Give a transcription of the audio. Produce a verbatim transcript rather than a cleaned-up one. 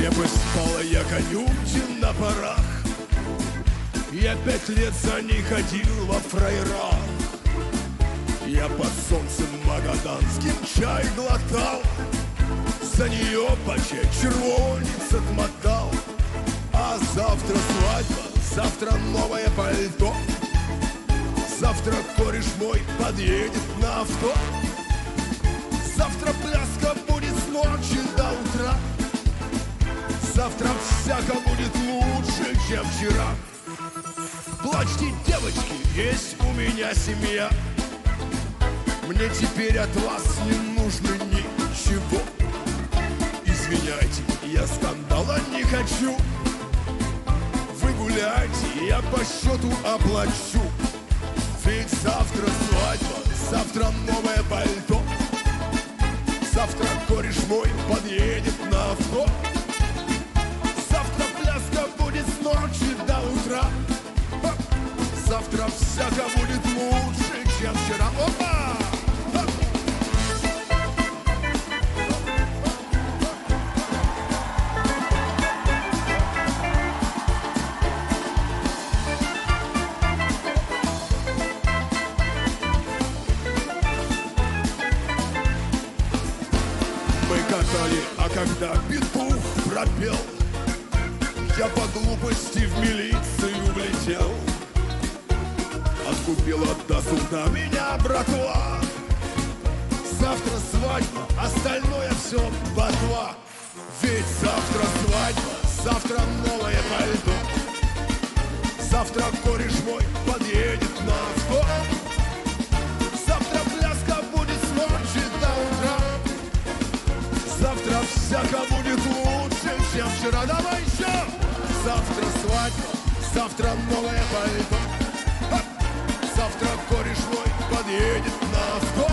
Крепость полая конюшен на парах. Я пять лет за ней ходил во фраерах. Я под солнцем магаданским чай глотал, за нее по чай червонец отмотал. А завтра свадьба, завтра новое пальто, завтра кореш мой подъедет на авто. Завтра пляска будет с ночи до утра. Завтра всяко будет лучше, чем вчера. Плачьте, девочки, есть у меня семья. Мне теперь от вас не нужно ничего. Извиняйте, я скандала не хочу. Вы гуляйте, я по счету оплачу. Ведь завтра свадьба, завтра новое пальто, завтра кореш мой подъедет на авто. Завтра пляска будет с ночи до утра. Завтра всяко будет лучше, чем вчера. Опа! Мы катали, а когда петух пропел, я по глупости в милицию влетел. Откупила до суда меня братва. Завтра свадьба, остальное все ботва. Ведь завтра свадьба, завтра новое пальто, завтра кореш мой подъедет на авто. Завтра пляска будет с ночи до утра. Завтра всяко будет лучше, чем вчера. Давай еще! Завтра свадьба, завтра новое пальто, завтра кореш мой подъедет на авто.